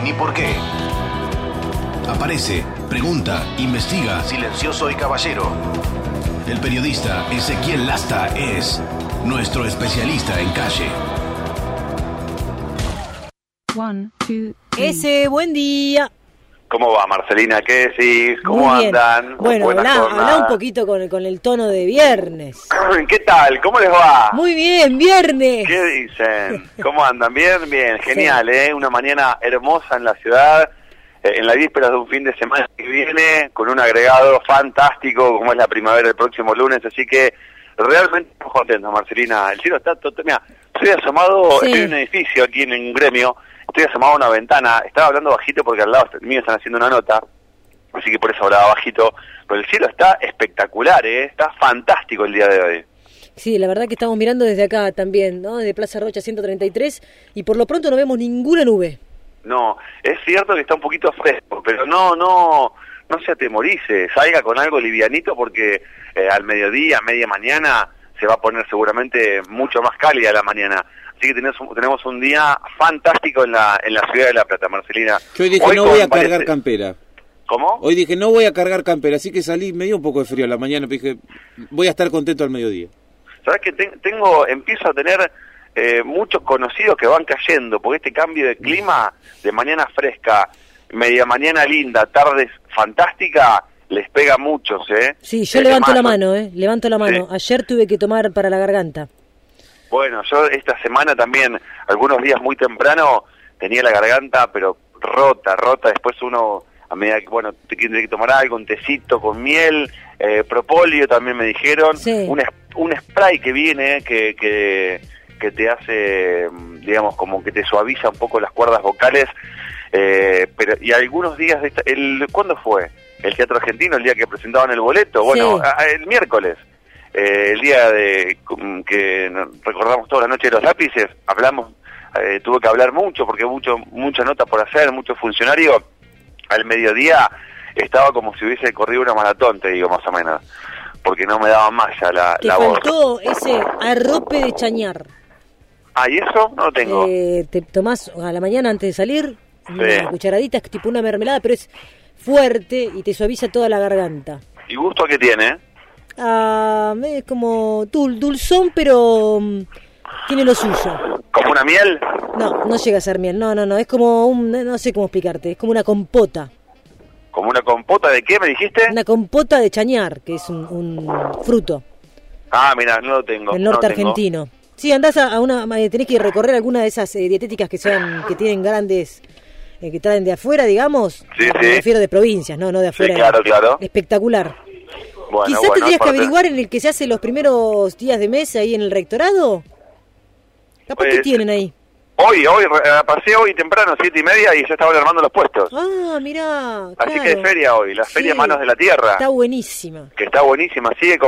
ni por qué. Aparece, pregunta, investiga, silencioso y caballero. El periodista Ezequiel Lasta es nuestro especialista en calle. 1, 2, 3. Ese, buen día. ¿Cómo va, Marcelina? ¿Qué decís? ¿Cómo Muy bien. andan? Bueno, habla un poquito con el tono de viernes. ¿Qué tal? ¿Cómo les va? Muy bien, viernes. ¿Qué dicen? ¿Cómo andan? Bien, bien. Genial, sí. Una mañana hermosa en la ciudad, en la víspera de un fin de semana que viene, con un agregado fantástico, como es la primavera el próximo lunes, así que realmente estamos contentos, Marcelina. El cielo está todo... Mira, estoy asomado, estoy en un edificio aquí en un gremio, estoy asomado a una ventana, estaba hablando bajito porque al lado mío están haciendo una nota, así que por eso hablaba bajito, pero el cielo está espectacular, está fantástico el día de hoy. Sí, la verdad que estamos mirando desde acá también, ¿no? Desde Plaza Rocha 133, y por lo pronto no vemos ninguna nube. No, es cierto que está un poquito fresco, pero no se atemorice, salga con algo livianito porque al mediodía, media mañana, se va a poner seguramente mucho más cálida la mañana. Así que tenemos un día fantástico en la ciudad de La Plata, Marcelina. Yo hoy dije no voy a cargar campera. ¿Cómo? Hoy dije no voy a cargar campera, así que salí, me dio un poco de frío a la mañana, pero dije voy a estar contento al mediodía. ¿Sabes que empiezo a tener muchos conocidos que van cayendo, porque este cambio de clima, de mañana fresca, media mañana linda, tardes fantástica, les pega a muchos, Sí, yo levanto la mano, levanto la mano. Sí. Ayer tuve que tomar para la garganta. Bueno, yo esta semana también, algunos días muy temprano, tenía la garganta, pero rota, después uno, a medida que, bueno, te tiene que tomar algo, un tecito con miel, propóleo también me dijeron, sí. un spray que viene, que te hace, digamos, como que te suaviza un poco las cuerdas vocales, pero y algunos días ¿cuándo fue? El Teatro Argentino, el día que presentaban el boleto, bueno, sí. El miércoles, el día de que recordamos toda la noche de los lápices, tuve que hablar mucho, porque mucha nota por hacer, mucho funcionario, al mediodía estaba como si hubiese corrido una maratón, te digo, más o menos, porque no me daba más ya la voz. Te faltó ese arrope de chañar. Ah, ¿y eso? No lo tengo. Te tomás a la mañana antes de salir, una cucharadita, es tipo una mermelada, pero es fuerte y te suaviza toda la garganta. ¿Y gusto qué tiene? Es como dulzón, pero tiene lo suyo. ¿Como una miel? No llega a ser miel, no, es como no sé cómo explicarte, es como una compota. ¿Como una compota de qué me dijiste? Una compota de chañar, que es un fruto. Ah, mira, no lo tengo. El norte argentino. Sí, andás tenés que recorrer alguna de esas dietéticas que tienen grandes, que traen de afuera, digamos. Sí. Me refiero de provincias, no de afuera. Sí, claro. Espectacular. Bueno, Quizás tendrías que averiguar en el que se hace los primeros días de mes ahí en el rectorado. Capaz que tienen ahí. Hoy, pasé hoy temprano, 7:30, y ya estaban armando los puestos. Ah, mirá, claro. Así que es feria hoy, la feria Manos de la Tierra. Está buenísima. Que está buenísima, sí, ¿qué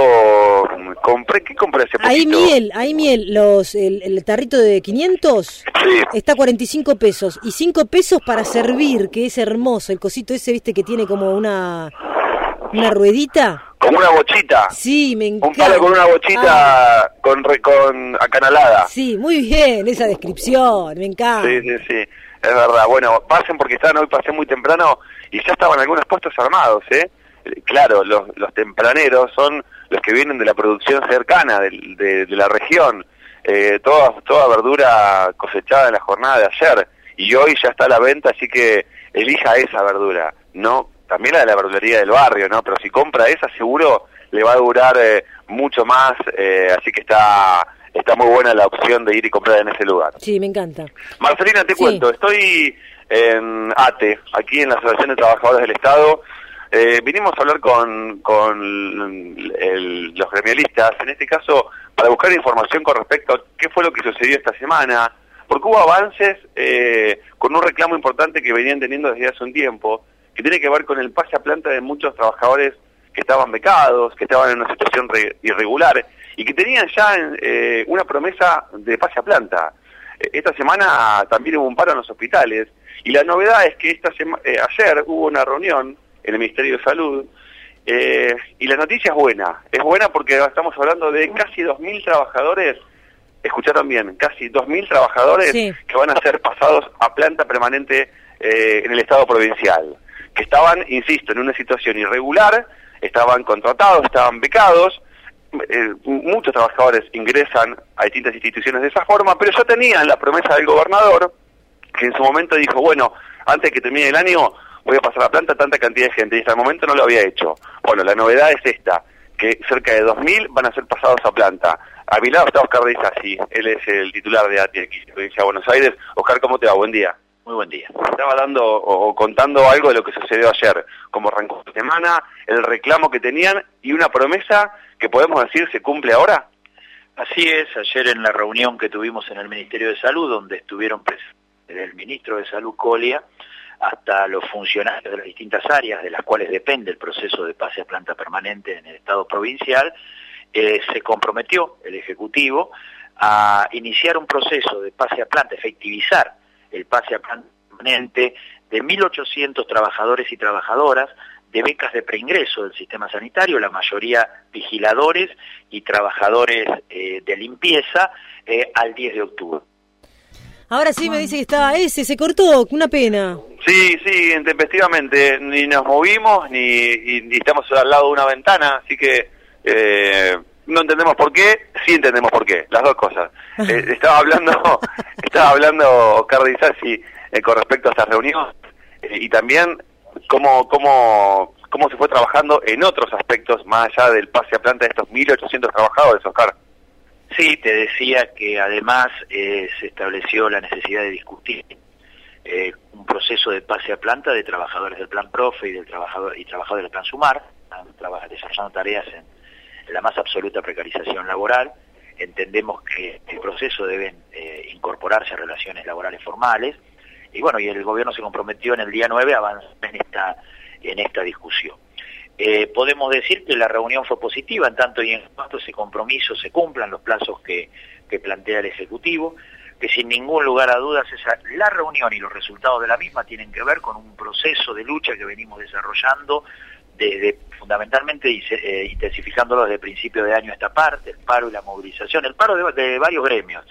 compré hace poquito? Hay miel, el tarrito de 500, sí. Está 45 pesos, y 5 pesos para servir, que es hermoso, el cosito ese, viste, que tiene como una ruedita. Como una bochita. Sí, me encanta. Un palo con una bochita con acanalada. Sí, muy bien, esa descripción, me encanta. Sí, es verdad. Bueno, pasen porque hoy pasé muy temprano y ya estaban algunos puestos armados, Claro, los tempraneros son los que vienen de la producción cercana, de la región. Toda verdura cosechada en la jornada de ayer. Y hoy ya está a la venta, así que elija esa verdura, no también la de la verdulería del barrio, ¿no? Pero si compra esa, seguro le va a durar mucho más, así que está muy buena la opción de ir y comprar en ese lugar. Sí, me encanta. Marcelina, te cuento, estoy en ATE, aquí en la Asociación de Trabajadores del Estado. Vinimos a hablar con los gremialistas, en este caso, para buscar información con respecto a qué fue lo que sucedió esta semana, porque hubo avances con un reclamo importante que venían teniendo desde hace un tiempo, que tiene que ver con el pase a planta de muchos trabajadores que estaban becados, que estaban en una situación irregular, y que tenían ya una promesa de pase a planta. Esta semana también hubo un paro en los hospitales, y la novedad es que ayer hubo una reunión en el Ministerio de Salud, y la noticia es buena porque estamos hablando de casi 2.000 trabajadores escucharon bien, casi 2.000 trabajadores que van a ser pasados a planta permanente en el Estado provincial, que estaban, insisto, en una situación irregular, estaban contratados, estaban becados. Muchos trabajadores ingresan a distintas instituciones de esa forma, pero ya tenían la promesa del gobernador, que en su momento dijo, bueno, antes que termine el año voy a pasar a planta tanta cantidad de gente, y hasta el momento no lo había hecho. Bueno, la novedad es esta, que cerca de 2.000 van a ser pasados a planta. A mi lado está Oscar de Isasi, él es el titular de ATE aquí, provincia de Buenos Aires. Oscar, ¿cómo te va? Buen día. Muy buen día. Estaba dando o contando algo de lo que sucedió ayer, cómo arrancó la semana, el reclamo que tenían y una promesa que podemos decir se cumple ahora. Así es, ayer en la reunión que tuvimos en el Ministerio de Salud, donde estuvieron presentes el Ministro de Salud Colia, hasta los funcionarios de las distintas áreas de las cuales depende el proceso de pase a planta permanente en el Estado provincial, se comprometió el Ejecutivo a iniciar un proceso de pase a planta, efectivizar el pase a planta permanente de 1.800 trabajadores y trabajadoras de becas de preingreso del sistema sanitario, la mayoría vigiladores y trabajadores de limpieza, al 10 de octubre. Ahora sí me dice que está se cortó, una pena. Sí, intempestivamente, ni nos movimos, ni estamos al lado de una ventana, así que no entendemos por qué, sí entendemos por qué, las dos cosas. Estaba hablando Oscar de Isasi con respecto a estas reuniones y también cómo se fue trabajando en otros aspectos más allá del pase a planta de estos 1.800 trabajadores, Oscar. Sí, te decía que además se estableció la necesidad de discutir un proceso de pase a planta de trabajadores del Plan Profe y trabajadores del Plan Sumar, desarrollando tareas en la más absoluta precarización laboral. Entendemos que este proceso deben incorporarse a relaciones laborales formales, y bueno, y el gobierno se comprometió en el día 9 a avanzar en esta discusión. Podemos decir que la reunión fue positiva en tanto y en cuanto ese compromiso se cumplan los plazos que plantea el Ejecutivo, que sin ningún lugar a dudas la reunión y los resultados de la misma tienen que ver con un proceso de lucha que venimos desarrollando fundamentalmente intensificándolo desde el principio de año a esta parte, el paro y la movilización, el paro de varios gremios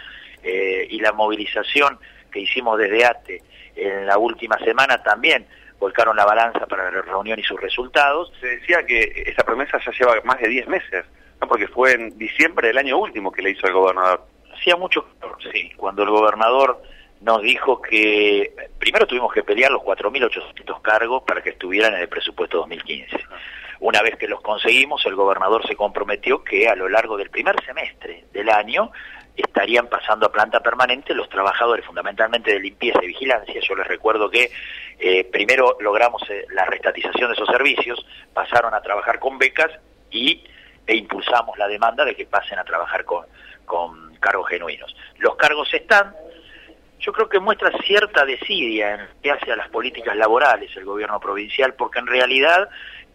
y la movilización que hicimos desde ATE en la última semana también volcaron la balanza para la reunión y sus resultados. Se decía que esa promesa ya lleva más de 10 meses, ¿no? Porque fue en diciembre del año último que le hizo el gobernador. Hacía mucho calor, sí, cuando el gobernador nos dijo que primero tuvimos que pelear los 4.800 cargos para que estuvieran en el presupuesto 2015. Una vez que los conseguimos, el gobernador se comprometió que a lo largo del primer semestre del año estarían pasando a planta permanente los trabajadores fundamentalmente de limpieza y vigilancia. Yo les recuerdo que primero logramos la restatización de esos servicios, pasaron a trabajar con becas e impulsamos la demanda de que pasen a trabajar con cargos genuinos. Los cargos están. Yo creo que muestra cierta desidia en lo que hace a las políticas laborales el gobierno provincial, porque en realidad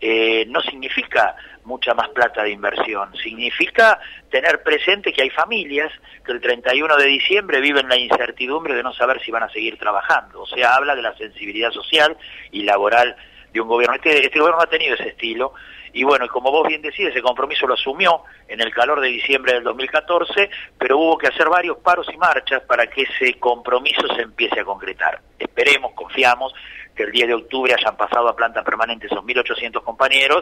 no significa mucha más plata de inversión, significa tener presente que hay familias que el 31 de diciembre viven la incertidumbre de no saber si van a seguir trabajando. O sea, habla de la sensibilidad social y laboral de un gobierno. Este gobierno ha tenido ese estilo, y bueno, y como vos bien decís, ese compromiso lo asumió en el calor de diciembre del 2014, pero hubo que hacer varios paros y marchas para que ese compromiso se empiece a concretar. Esperemos, confiamos, que el 10 de octubre hayan pasado a planta permanente esos 1.800 compañeros,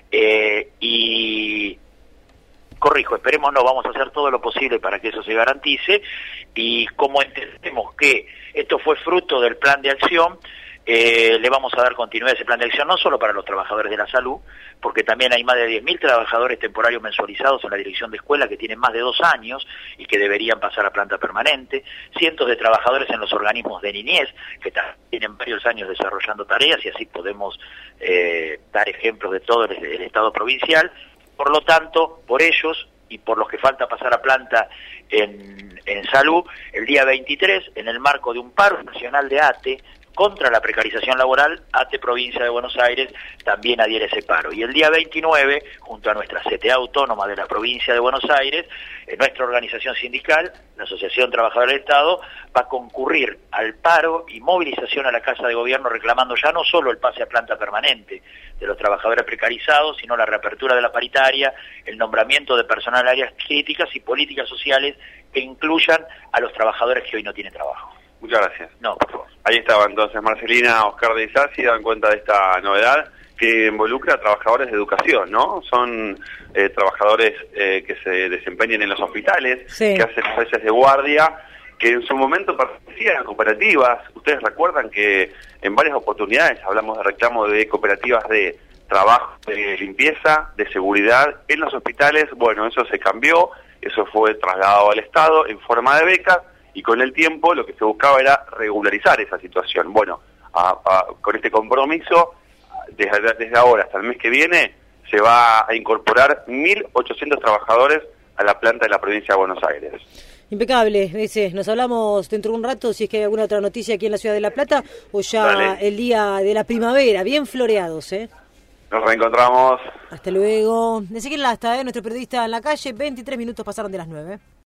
y corrijo, esperemos no, vamos a hacer todo lo posible para que eso se garantice, y como entendemos que esto fue fruto del plan de acción, le vamos a dar continuidad a ese plan de acción, no solo para los trabajadores de la salud, porque también hay más de 10.000 trabajadores temporarios mensualizados en la dirección de escuela que tienen más de 2 años y que deberían pasar a planta permanente, cientos de trabajadores en los organismos de niñez que tienen varios años desarrollando tareas, y así podemos dar ejemplos de todo el Estado provincial. Por lo tanto, por ellos y por los que falta pasar a planta en salud, el día 23, en el marco de un paro nacional de ATE, contra la precarización laboral, ATE Provincia de Buenos Aires también adhiere a ese paro. Y el día 29, junto a nuestra CTA autónoma de la Provincia de Buenos Aires, nuestra organización sindical, la Asociación Trabajadora del Estado, va a concurrir al paro y movilización a la Casa de Gobierno reclamando ya no solo el pase a planta permanente de los trabajadores precarizados, sino la reapertura de la paritaria, el nombramiento de personal en áreas críticas y políticas sociales que incluyan a los trabajadores que hoy no tienen trabajo. Muchas gracias. No, por favor. Ahí estaba entonces Marcelina, Oscar de Isasi, dan cuenta de esta novedad que involucra a trabajadores de educación, ¿no? Son trabajadores que se desempeñan en los hospitales, sí, que hacen a veces de guardia, que en su momento pertenecían a cooperativas. Ustedes recuerdan que en varias oportunidades hablamos de reclamo de cooperativas de trabajo, de limpieza, de seguridad en los hospitales. Bueno, eso se cambió, eso fue trasladado al Estado en forma de becas, y con el tiempo lo que se buscaba era regularizar esa situación. Bueno, con este compromiso, desde ahora hasta el mes que viene, se va a incorporar 1.800 trabajadores a la planta de la provincia de Buenos Aires. Impecable, dice. Nos hablamos dentro de un rato si es que hay alguna otra noticia aquí en la ciudad de La Plata o ya Dale. El día de la primavera, bien floreados, ¿eh? Nos reencontramos. Hasta luego. Ezequiel Lasta, nuestro periodista en la calle, 23 minutos pasaron de las 9.